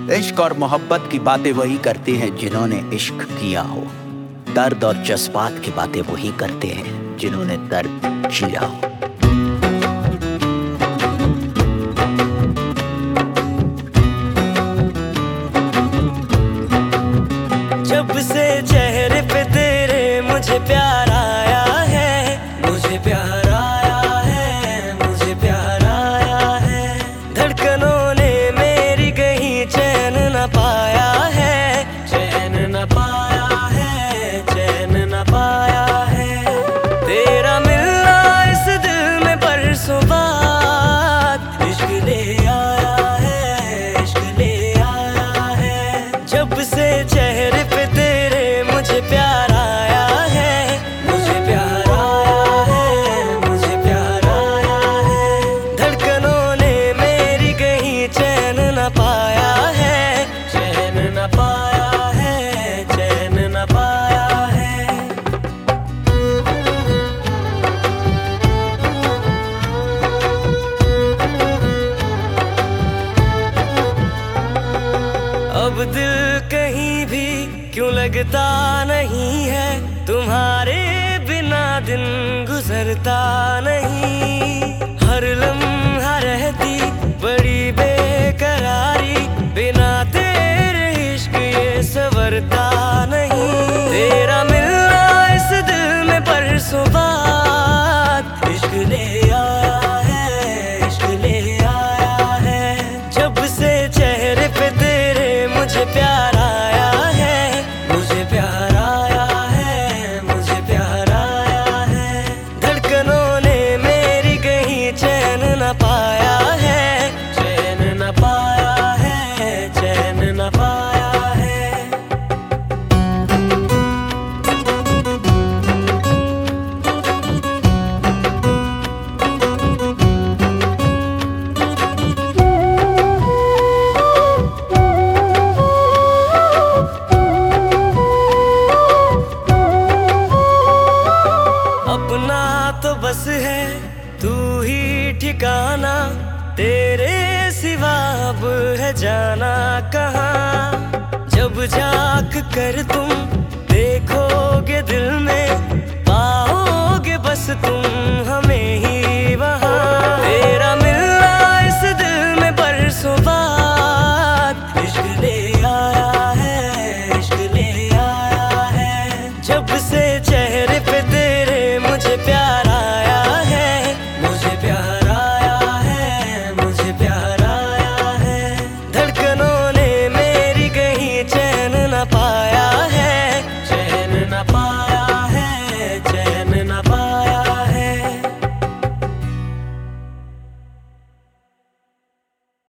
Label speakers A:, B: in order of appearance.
A: इश्क और मोहब्बत की बातें वही करते हैं जिन्होंने इश्क किया हो। दर्द और जज्बात की बातें वही करते हैं जिन्होंने दर्द जिया हो।
B: जब से चेहरे पे तेरे मुझे प्यार आया है, मुझे प्यार आया है, मुझे प्यार आया है। धड़कनों ने मेरी कहीं चैन न पाया है, चैन न पाया है, चैन न पाया है। तेरा मिलना इस दिल में बरसों बाद इश्क ले आया है, इश्क ले आया है। जब से चेहरे पे तेरे मुझे प्यार आया है, मुझे प्यार आया है, मुझे प्यार आया है। धड़कनों ने मेरी कहीं चैन न पाया है, चैन न पाया है, चैन न पाया है। अब दिल कहीं भी क्यों लगता नहीं है, तुम्हारे बिना दिन गुजरता नहीं। हर लम्हा रहती बड़ी बेकरारी, बिना तेरे इश्क ये संवरता नहीं। तेरा मिलना इस दिल में बरसों बाद इश्क ले आया है, इश्क ले आया है। जब से चेहरे पे तेरे मुझे प्यार आया है, मुझे प्यार आया है, मुझे प्यार आया है। धड़कनों ने मेरी कहीं चैन न पाया है, चैन न पाया है, चैन न पाया है। अपना तो बस है तू ही ठिकाना, तेरे सिवा अब है जाना कहाँ। जब झांक कर तुम देखोगे दिल में, पाओगे बस तुम हमें ही वहाँ। तेरा मिलना इस दिल में बरसों बाद इश्क ले आया है, इश्क ले आया है। जब से चेहरे पे तेरे मुझे प्यार आया है, मुझे प्यार आया है, मुझे प्यार आया है। धड़कनों ने मेरी कहीं चैन न पाया